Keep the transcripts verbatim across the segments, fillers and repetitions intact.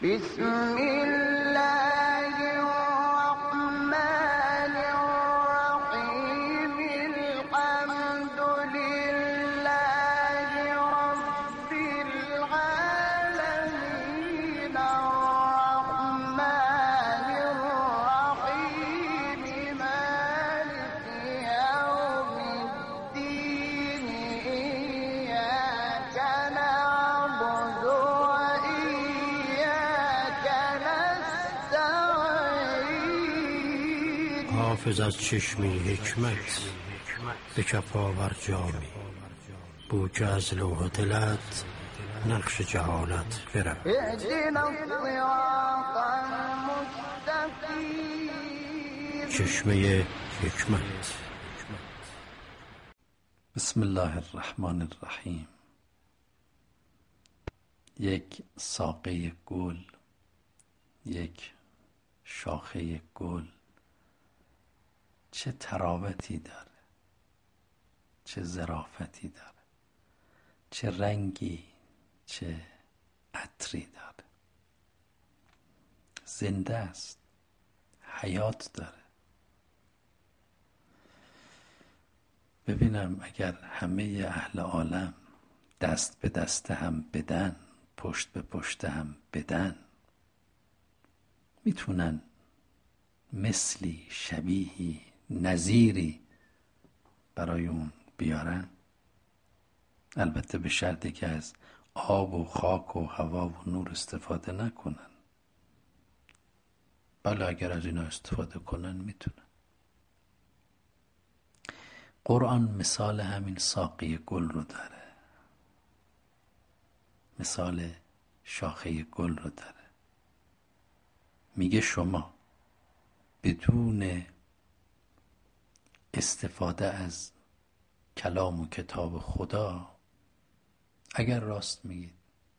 بسم الله الرحمن الرحيم الحمد لله رب العالمين الرحمن الرحيم مالك يوم الدين إياك نعبد وإياك نستعين. حافظ از چشمی حکمت به کف آور جامی، بو که از لوح دلت نقش جهالت برم. اهدنا الصراط المستقیم. چشمه حکمت. بسم الله الرحمن الرحیم. یک ساقه گل، یک شاخه گل چه تراوتی داره، چه ظرافتی داره، چه رنگی، چه عطری داره. زنده است، حیات داره. ببینم اگر همه اهل عالم دست به دست هم بدن، پشت به پشت هم بدن، میتونن مثلی، شبیهی، نظیری برای اون بیارن؟ البته به شرطی که از آب و خاک و هوا و نور استفاده نکنن. بله اگر از اینا استفاده کنن میتونن. قرآن مثال همین ساقه گل رو داره، مثال شاخه گل رو داره. میگه شما بدون استفاده از کلام و کتاب خدا، اگر راست میگید،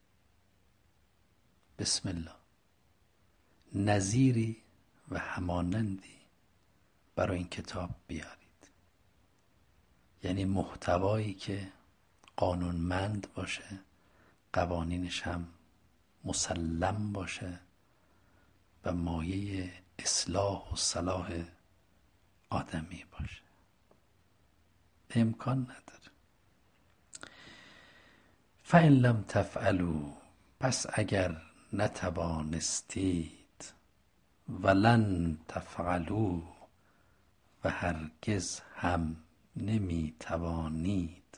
بسم الله، نظیری و همانندی برای این کتاب بیارید. یعنی محتوایی که قانونمند باشه، قوانینش هم مسلم باشه و مایه اصلاح و صلاح آدمی باشه. امکان نداره. فَإِن لَمْ تَفْعَلُوا، پس اگر نتوانستید، ولن تفعلوا، و هرگز هم نمی توانید.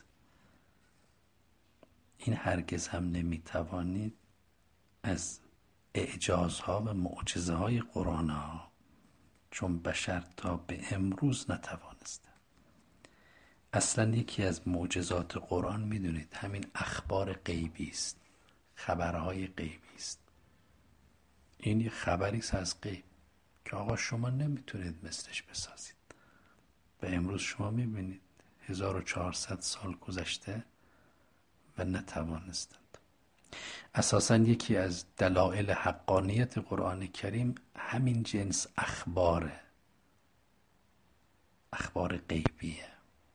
این هرگز هم نمی توانید از اعجازها و معجزه های قرآن ها، چون بشر تا به امروز نتوانسته. اصلا یکی از معجزات قرآن میدونید همین اخبار غیبی است، خبرهای غیبی است. این یه خبری است از غیب که آقا شما نمیتونید مثلش بسازید. به امروز شما میبینید هزار و چهارصد سال گذشته و نتوانستند. اساساً یکی از دلایل حقانیت قرآن کریم همین جنس اخباره، اخبار غیبیه.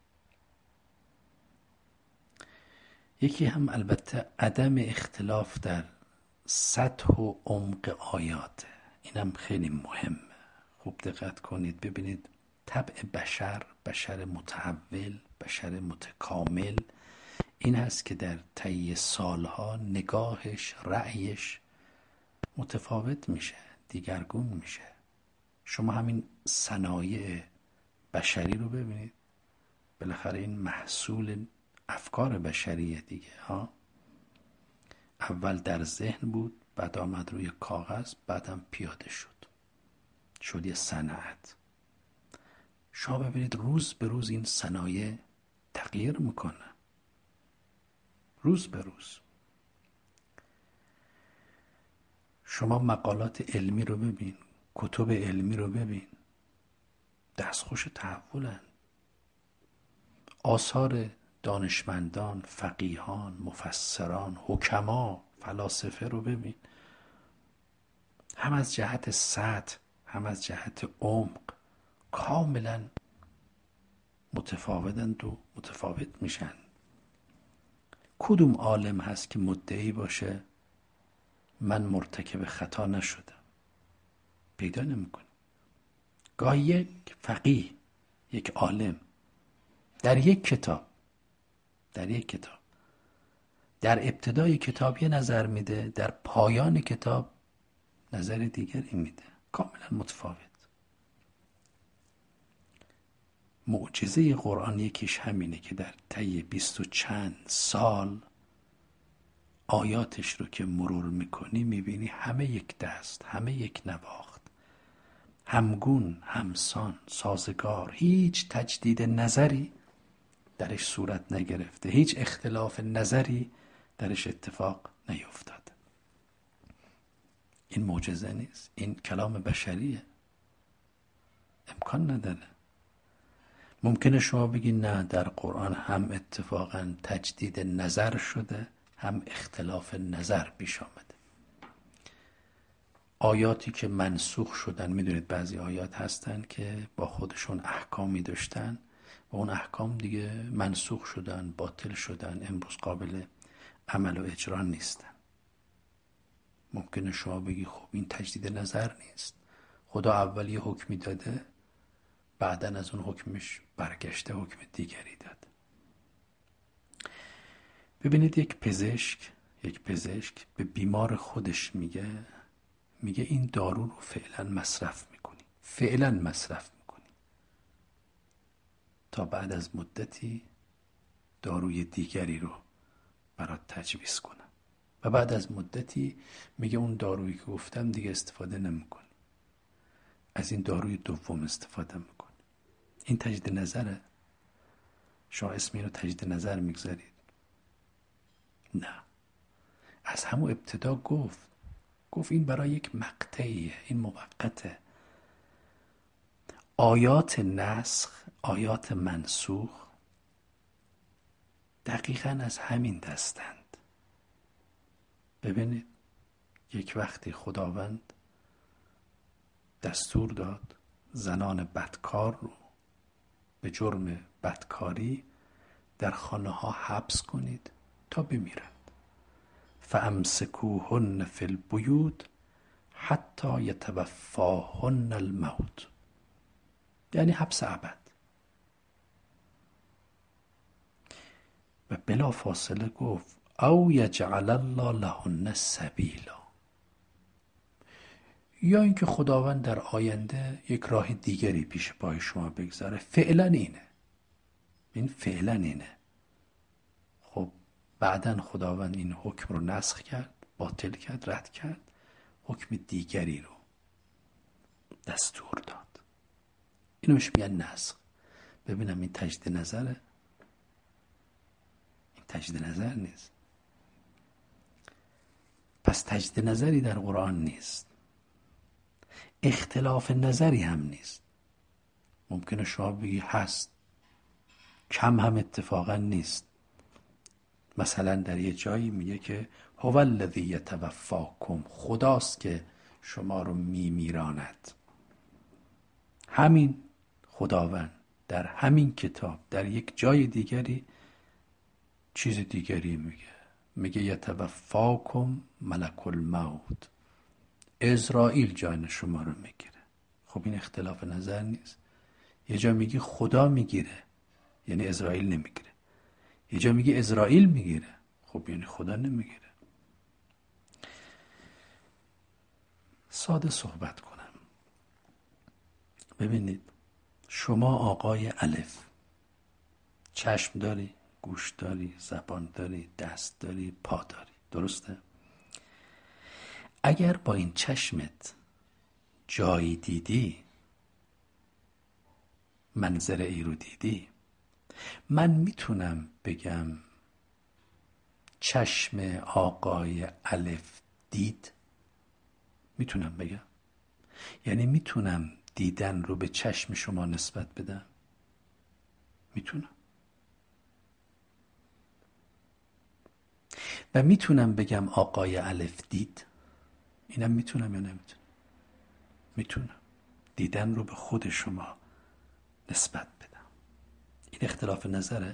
یکی هم البته عدم اختلاف در سطح و عمق آیاته. اینم خیلی مهمه. خوب دقت کنید ببینید طبع بشر، بشر متحول، بشر متکامل این هست که در طی سالها نگاهش، رأیش متفاوت میشه، دیگرگون میشه. شما همین صنایع بشری رو ببینید، بالاخره این محصول افکار بشریه دیگه ها. اول در ذهن بود، بعد آمد روی کاغذ، بعدم پیاده شد، شد یه صنعت. شما ببینید روز به روز این صنایع تغییر میکنه، روز به روز. شما مقالات علمی رو ببین، کتب علمی رو ببین، دستخوش تحولن. آثار دانشمندان، فقیهان، مفسران، حکما، فلاسفه رو ببین، هم از جهت سطح هم از جهت عمق کاملا متفاوتند و متفاوت میشن. کدوم عالم هست که مدعی باشه من مرتکب خطا نشدم. پیدا نمیکنی. گاهی یک فقیه، یک عالم در یک کتاب در یک کتاب در ابتدای کتاب یه نظر میده، در پایان کتاب نظر دیگری میده، کاملا متفاوت. معجزه قرآن یکیش همینه که در طی بیست و چند سال آیاتش رو که مرور میکنی میبینی همه یک دست، همه یک نواخت، همگون، همسان، سازگار، هیچ تجدید نظری درش صورت نگرفته، هیچ اختلاف نظری درش اتفاق نیفتاد. این معجزه نیست، این کلام بشریه، امکان نداره. ممکنه شما بگی نه، در قرآن هم اتفاقا تجدید نظر شده، هم اختلاف نظر پیش آمده. آیاتی که منسوخ شدن، میدونید بعضی آیات هستن که با خودشون احکامی داشتن و اون احکام دیگه منسوخ شدن، باطل شدن، امروز قابل عمل و اجرا نیستن. ممکنه شما بگی خب این تجدید نظر نیست، خدا اول یه حکمی داده، بعداً از اون حکمش برگشته حکم دیگری داد. ببینید یک پزشک یک پزشک به بیمار خودش میگه میگه این دارو رو فعلا مصرف میکنی فعلا مصرف میکنی تا بعد از مدتی داروی دیگری رو برات تجویز کنم و بعد از مدتی میگه اون دارویی که گفتم دیگه استفاده نمیکنی، از این داروی دوم استفاده میکنی. این تجدید نظره؟ شما اسم اینو تجدید نظر میگذارید؟ نه، از همون ابتدا گفت گفت این برای یک مقطعیه، این موقته. آیات نسخ، آیات منسوخ دقیقاً از همین دستند. ببینید یک وقتی خداوند دستور داد زنان بدکار رو به جرم بدکاری در خانه ها حبس کنید تا بمیرند. فامسکوهن فی البیوت حتی یتوفاهن الموت، یعنی حبس ابد. و بلا فاصله گفت او یجعل الله لهن سبیلا، یا اینکه خداوند در آینده یک راه دیگری پیش پای شما بگذاره. فعلا اینه، این فعلا اینه. خب بعداً خداوند این حکم رو نسخ کرد، باطل کرد، رد کرد، حکم دیگری رو دستور داد. اینو بهش میگن نسخ. ببینم این تجدید نظره؟ این تجدید نظر نیست. پس تجدید نظری در قرآن نیست، اختلاف نظری هم نیست. ممکنه شما بگی هست، کم هم اتفاقا نیست. مثلا در یه جایی میگه که هو الذی یتوفاکم، خداست که شما رو میمیراند. همین خداوند در همین کتاب در یک جای دیگری چیز دیگری میگه، میگه یتوفاکم ملک الموت، عزرائیل جان شما رو میگیره. خب این اختلاف نظر نیست. یه جا میگی خدا میگیره، یعنی عزرائیل نمیگیره. یه جا میگی عزرائیل میگیره، خب یعنی خدا نمیگیره. ساده صحبت کنم. ببینید شما آقای الف، چشم داری، گوش داری، زبان داری، دست داری، پا داری، درسته؟ اگر با این چشمت جایی دیدی، منظره ای رو دیدی، من میتونم بگم چشم آقای الف دید؟ میتونم بگم؟ یعنی میتونم دیدن رو به چشم شما نسبت بدم؟ میتونم. و میتونم بگم آقای الف دید؟ اینم میتونم یا نمیتونم؟ میتونم. دیدن رو به خود شما نسبت بدم. این اختلاف نظره؟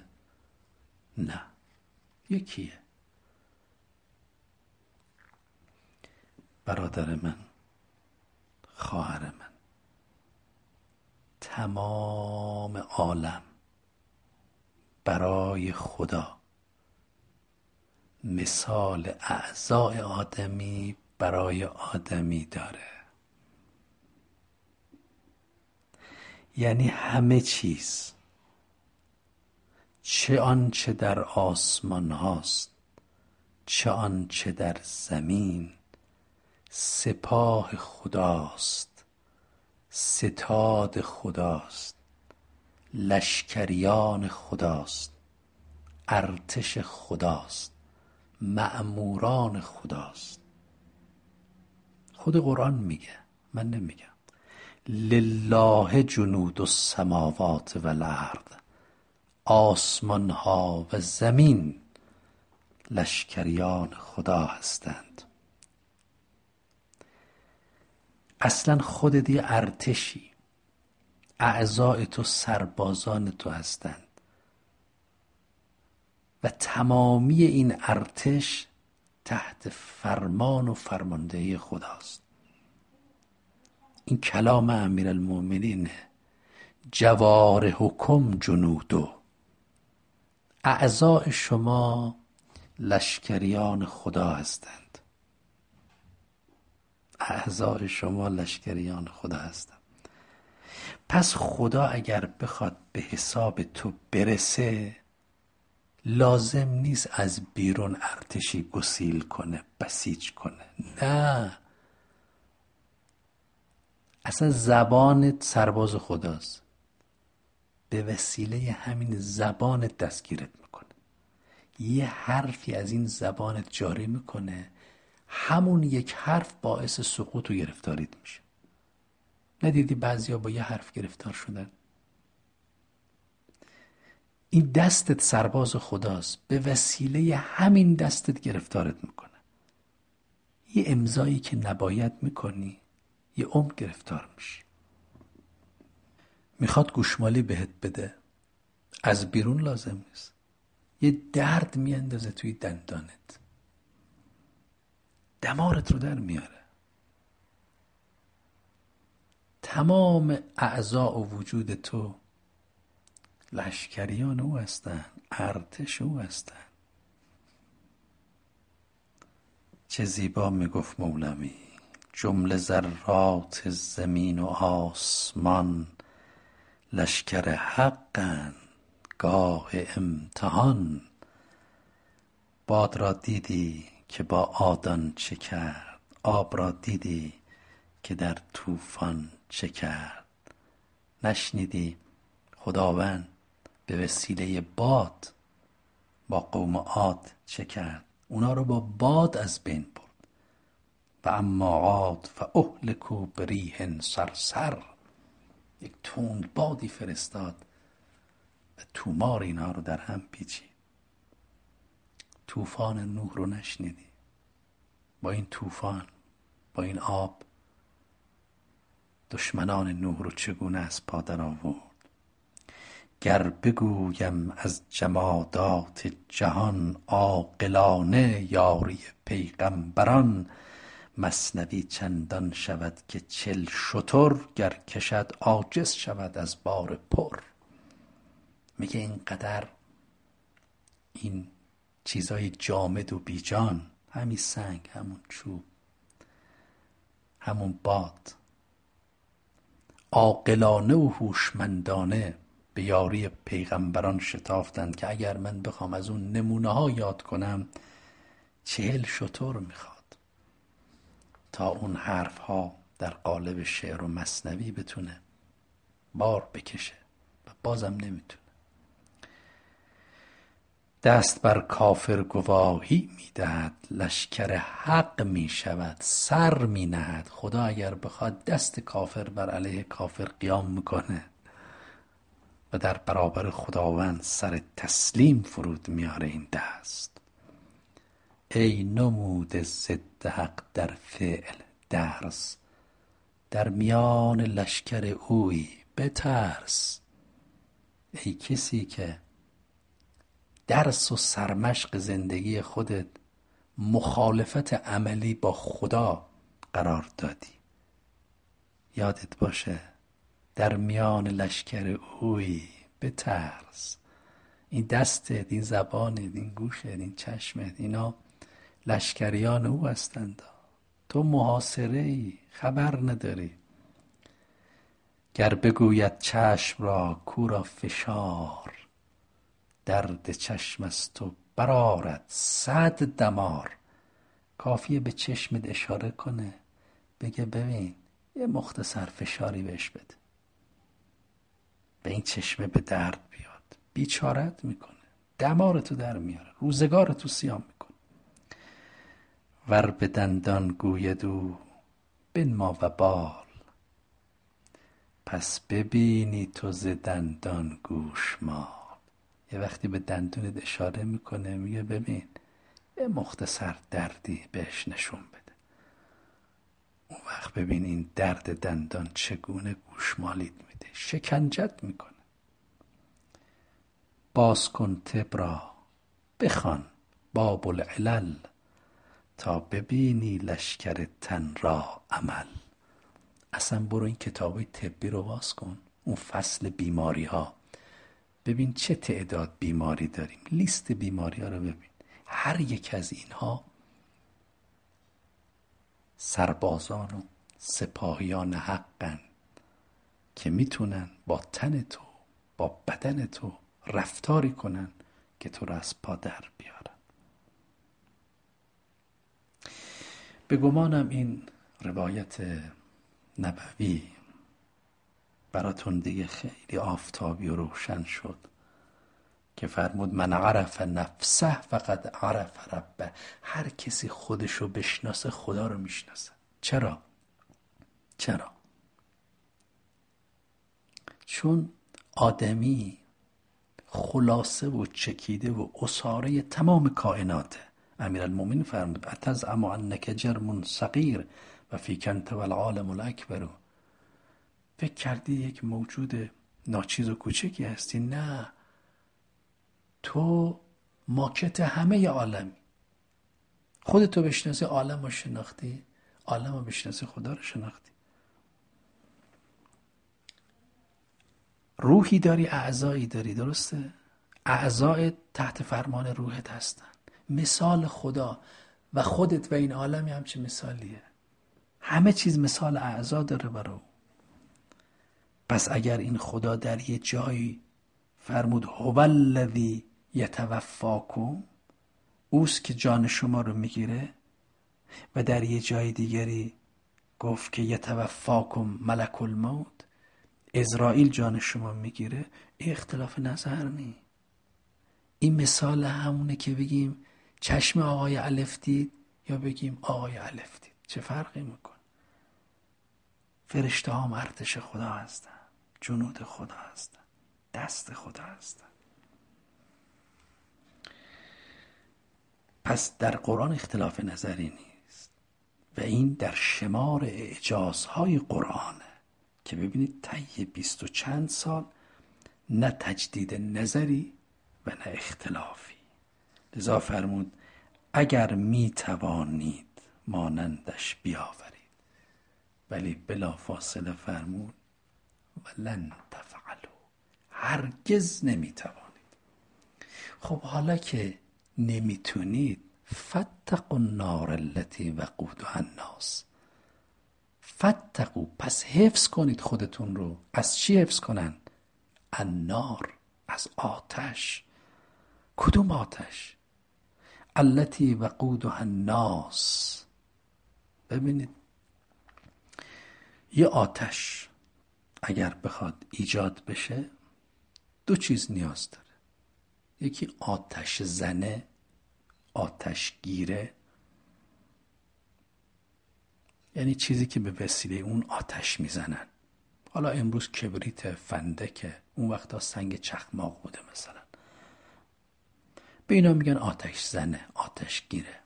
نه، یکیه. برادر من، خواهر من، تمام عالم برای خدا مثال اعضای آدمی برای آدمی داره. یعنی همه چیز، چه آنچه در آسمان هاست چه آنچه در زمین، سپاه خداست، ستاد خداست، لشکریان خداست، ارتش خداست، مأموران خداست. خود قرآن میگه، من نمیگم. لله جنود السماوات و الارض، آسمان ها و زمین لشکریان خدا هستند. اصلا خودت یه ارتشی، اعضای تو سربازان تو هستند و تمامی این ارتش تحت فرمان و فرماندهی خداست. این کلام امیرالمومنین، جوارحکم جنودو، اعضای شما لشکریان خدا هستند. اعضای شما لشکریان خدا هستند. پس خدا اگر بخواد به حساب تو برسه، لازم نیست از بیرون ارتشی گسیل کنه، بسیج کنه. نه، اصلا زبانت سرباز خداست، به وسیله همین زبانت دستگیرت میکنه. یه حرفی از این زبانت جاری میکنه، همون یک حرف باعث سقوط و گرفتاریت میشه. ندیدی بعضیا با یه حرف گرفتار شدن؟ این دستت سرباز خداست، به وسیله همین دستت گرفتارت میکنه. یه امضایی که نباید میکنی، یه عمر گرفتار میشی. میخواد گوشمالی بهت بده، از بیرون لازم نیست. یه درد میاندازه توی دندانت، دمارت رو در میاره. تمام اعضاء و وجود تو لشکریان او هستن، ارتش او هستن. چه زیبا میگفت مولوی، جمله ذرات زمین و آسمان لشکر حقن گاه امتحان. باد را دیدی که با آدان چه کرد، آب را دیدی که در طوفان چه کرد. نشنیدی خداوند به وسیله باد با قوم عاد چه کرد؟ اونا رو با باد از بین برد. و اما عاد فاهلکوا بریح صرصر، یک تند بادی فرستاد و تومار اینا رو در هم پیچید. طوفان نوح رو نشنیدی؟ با این طوفان، با این آب، دشمنان نوح رو چگونه از پا در آورد. گر بگویم از جمادات جهان، عاقلانه یاری پیغمبران. مثنوی چندان شود که چل شتر، گر کشد عاجز شود از بار پر. میگه اینقدر این چیزای جامد و بیجان، همین سنگ، همون چوب، همون باد، عاقلانه و هوشمندانه به یاری پیغمبران شتافتند که اگر من بخوام از اون نمونه ها یاد کنم چهل شتر میخواد تا اون حرف ها در قالب شعر و مثنوی بتونه بار بکشه و بازم نمیتونه. دست بر کافر گواهی میدهد، لشکر حق میشود سر مینهد. خدا اگر بخواد دست کافر بر علیه کافر قیام میکنه و در برابر خداوند سر تسلیم فرود میاره این دست. ای نمود ضد حق در فعل درس، در میان لشکر اوی بترس. ای کسی که درس و سرمشق زندگی خودت مخالفت عملی با خدا قرار دادی. یادت باشه در میان لشکر اوی بترس. این دستت، این زبانت، این گوشت، این چشمت، اینا لشکریان او هستند. تو محاصره ای، خبر نداری. گر بگوید چشم را کورا فشار، درد چشم از تو برآرد صد دمار. کافیه به چشمت اشاره کنه، بگه ببین یه مختصر فشاری بهش بده، به این چشمه به درد بیاد. بیچارت میکنه، دمارتو در میاره، روزگارتو سیاه میکنه. ور به دندان گوید او بنما و بال، پس ببینی تو ز دندان گوشمال. یه وقتی به دندونت اشاره میکنه، میگه ببین یه مختصر دردی بهش نشون بده. اون وقت ببین این درد دندان چگونه گوشمالیت میده، شکنجت میکنه. باز کن طب را بخوان باب العلل، تا ببینی لشکر تن را عمل. اصلا برو این کتابای طبی رو باز کن، اون فصل بیماری ها، ببین چه تعداد بیماری داریم، لیست بیماری ها رو ببین. هر یک از اینها سربازان و سپاهیان حقن که میتونن با تن تو، با بدن تو رفتاری کنن که تو رو از پا در بیارن. به گمانم این روایت نبوی براتون دیگه خیلی آفتابی و روشن شد که فرمود من عرف نفسه فقد عرف ربه. هر کسی خودشو بشناسه خدا رو میشناسه. چرا؟ چرا؟ چون آدمی خلاصه و چکیده و اساره تمام کائناته. امیرالمومنین فرمود اتزعم انک جرم صغیر و فیک انت والعالم الاکبر. فکر کردی یک موجود ناچیز و کوچکی هستی؟ نه، تو ماکت همه عالمی. خودتو بشناسی عالم رو شناختی، عالم رو بشناسی خدا رو شناختی. روحی داری، اعضایی داری، درسته؟ اعضای تحت فرمان روحت هستن، مثال خدا و خودت و این عالمی همچه مثالیه. همه چیز مثال اعضا داره برای. پس اگر این خدا در یه جایی فرمود هو الذی یتوفاکم، اوست که جان شما رو میگیره، و در یه جای دیگری گفت که یتوفاکم ملک الموت، عزرائیل جان شما میگیره، این اختلاف نظر نی. این مثال همونه که بگیم چشم آقای الف دید یا بگیم آقای الف دید، چه فرقی میکن؟ فرشته هم ارتش خدا هستن، جنود خدا هستن، دست خدا هستن. پس در قرآن اختلاف نظری نیست و این در شمار اعجازهای قرآنه که ببینید طی بیست و چند سال نه تجدید نظری و نه اختلافی. لذا فرمود اگر می توانید مانندش بیاورید، ولی بلا فاصله فرمود ولن تفعلوا، هرگز نمی توانید. خب حالا که نمیتونید، فاتقوا النار التي وقودها الناس، فتقو، پس حفظ کنید خودتون رو. از چی حفظ کنن؟ النار، از آتش. کدوم آتش؟ التي وقودها الناس. ببینید یه آتش اگر بخواد ایجاد بشه دو چیز نیاز داره. یکی آتش زنه، آتش گیره، یعنی چیزی که به وسیله اون آتش میزنن. حالا امروز کبریت، فندکه، اون وقتا سنگ چخماق بوده مثلا. به اینا میگن آتش زنه، آتش گیره.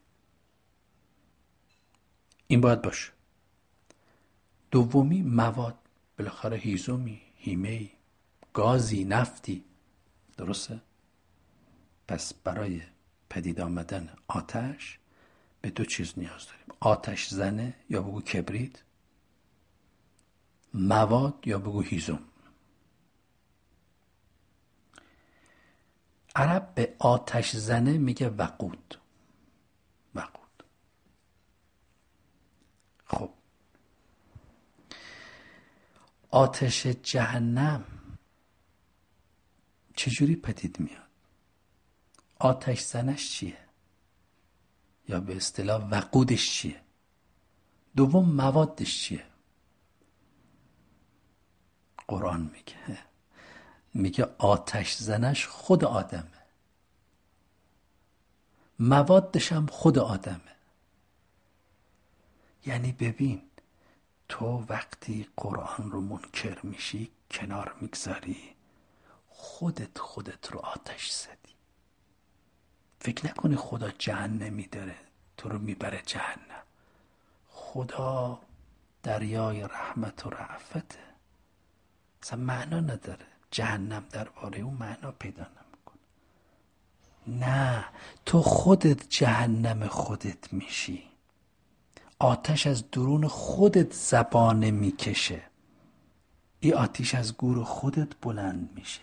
این باید باشه. دومی مواد، بالاخره هیزومی، هیمه‌ای، گازی، نفتی، درسته؟ پس برای پدید آمدن آتش به دو چیز نیاز داریم: آتش زنه یا بگو کبریت، مواد یا بگو هیزم. عرب به آتش زنه میگه وقود. وقود. خب آتش جهنم چجوری پدید میاد؟ آتش زنش چیه؟ یا به اصطلاح وقودش چیه؟ دوم موادش چیه؟ قرآن میگه میگه آتش زنش خود آدمه، موادش هم خود آدمه. یعنی ببین تو وقتی قرآن رو منکر میشی، کنار میگذاری، خودت خودت رو آتش زدی. فکر نکنی خدا جهنمی داره تو رو میبره جهنم. خدا دریای رحمت و رأفته، اصلا معنا نداره. جهنم درباره اون معنا پیدا نمیکنه. نه، تو خودت جهنم خودت میشی. آتش از درون خودت زبانه میکشه. این آتش از گور خودت بلند میشه.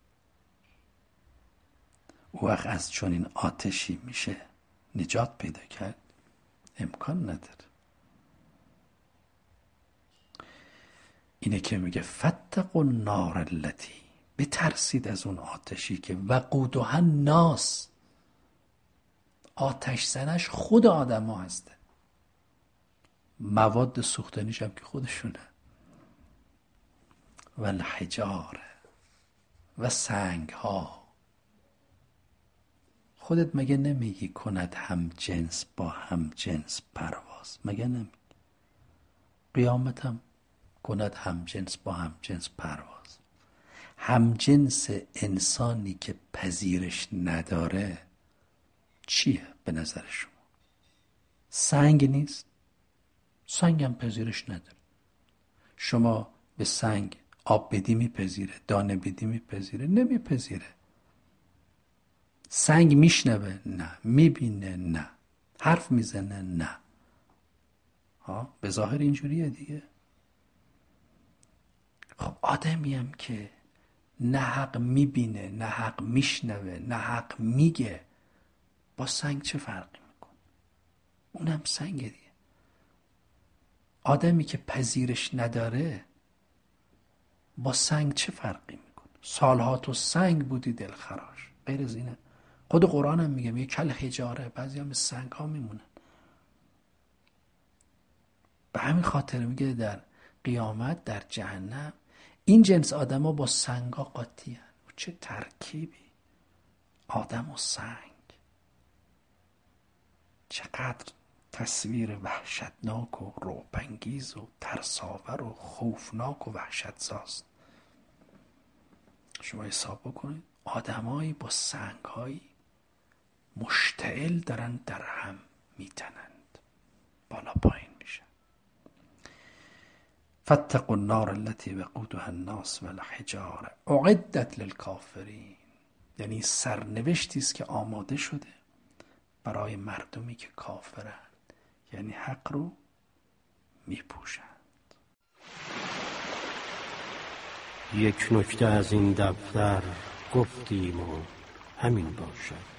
او وقت از چون این آتشی میشه نجات پیدا کرد؟ امکان نداره. اینه که میگه فتقوا النار التی، بترسید از اون آتشی که وقودها الناس، آتش زنش خود آدم ها هسته، مواد سوختنیش هم که خودشونه، و الحجاره و سنگ ها. خودت مگه نمیگی کند هم جنس با هم جنس پرواز؟ مگه نمیگی قیامت هم کند هم جنس با هم جنس پرواز؟ هم جنس انسانی که پذیرش نداره چیه به نظر شما؟ سنگ نیست؟ سنگ هم پذیرش نداره. شما به سنگ آب بدی میپذیره، دانه بدی میپذیره؟ نمیپذیره. سنگ میشنوه؟ نه. میبینه؟ نه. حرف میزنه؟ نه. ها به ظاهر اینجوریه دیگه. خب آدمی هم که نه حق میبینه، نه حق میشنوه، نه حق میگه، با سنگ چه فرقی میکنه؟ اونم سنگه دیگه. آدمی که پذیرش نداره با سنگ چه فرقی میکنه؟ سالها تو سنگ بودی دلخراش، غیر از اینه. خود قرآن هم میگه میگه کل حجاره، بعضی هم به سنگ ها میمونن. به همین خاطر میگه در قیامت در جهنم این جنس آدم ها با سنگ ها قاطی هن. چه ترکیبی، آدم و سنگ. چقدر تصویر وحشتناک و رعب‌انگیز و ترساور و خوفناک و وحشتزاست. شما حساب بکنید آدمایی با سنگ‌هایی مشتعل دارن در هم میتنند، بالا پایین میشن. فاتقوا النار التي وقودها الناس والحجاره اعدت للکافرین. یعنی سرنوشتی است که آماده شده برای مردمی که کافرند، یعنی حق رو میپوشند. یک نکته از این دفتر گفتیم و همین باشد.